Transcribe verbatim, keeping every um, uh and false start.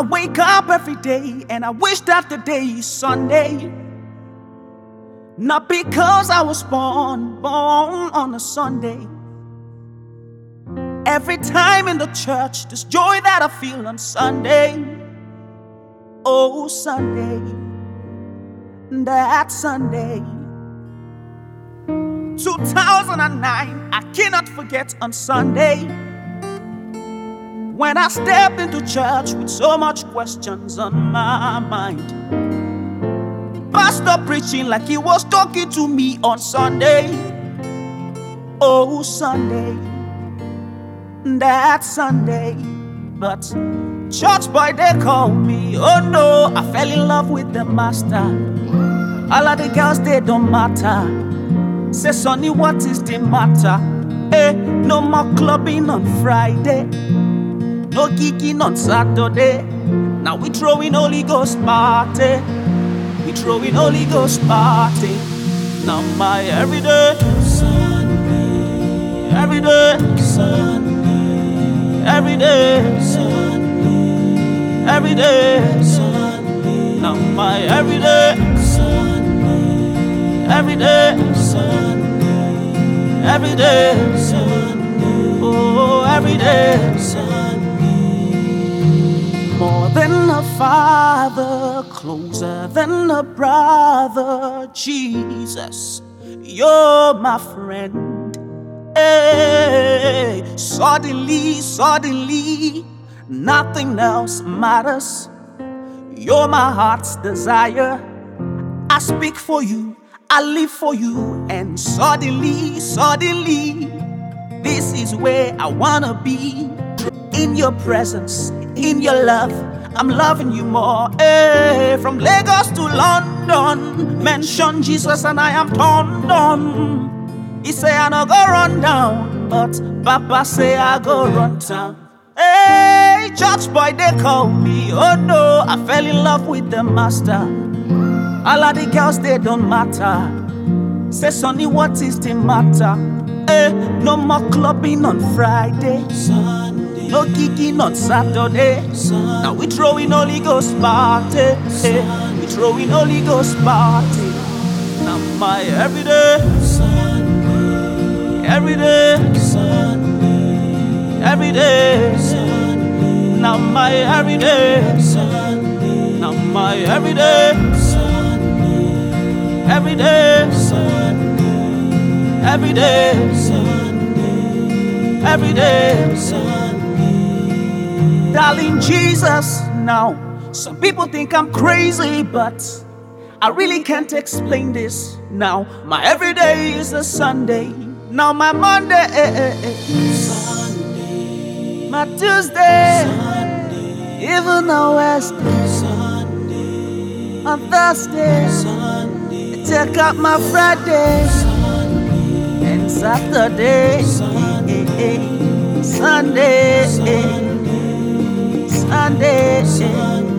wake up every day and I wish that the day is Sunday. Not because I was born, born on a Sunday. Every time in the church, this joy that I feel on Sunday. Oh, Sunday, that Sunday. two thousand nine, I cannot forget on Sunday, when I stepped into church with so much questions on my mind. Pastor preaching like he was talking to me on Sunday. Oh, Sunday, that Sunday. But church boy, they call me. Oh no, I fell in love with the master. All of the girls, they don't matter. Say, Sonny, what is the matter? Eh, no more clubbing on Friday, no geeking on Saturday. Now we throwing Holy Ghost party. We throwing Holy Ghost party. Now my everyday Sunday, everyday Sunday, everyday Sunday, everyday Sunday. Now my everyday Sunday, everyday Sunday, everyday Sunday. Oh, everyday Sunday. More than a father, closer than a brother, Jesus, you're my friend. Hey, suddenly, suddenly, nothing else matters. You're my heart's desire. I speak for you, I live for you, and suddenly, suddenly, this is where I wanna be. In your presence, in your love, I'm loving you more. Hey, from Lagos to London, mention Jesus and I am turned on. He say I no go run down, but Papa say I go run town. Hey, church boy, they call me. Oh no, I fell in love with the master. All of the girls, they don't matter. Say, Sonny, what is the matter? Hey, no more clubbing on Friday, Sunday, no gigging on Saturday. Sunday. Now we throwing Holy Ghost party. Hey, we throwing Holy Ghost party. Now my everyday Sunday, everyday Sunday, everyday Sunday. Now my everyday Sunday, now my everyday Sunday, everyday Sunday, everyday Sunday, everyday Sunday. Darling Jesus, now some people think I'm crazy, but I really can't explain this. Now my everyday is a Sunday. Now my Monday, Sunday, my Tuesday, Sunday, even a Wednesday, Sunday, on Thursday, Sunday, take out my Friday, Sunday, and Saturday, Sunday, Sunday, Sunday, Sunday, Sunday.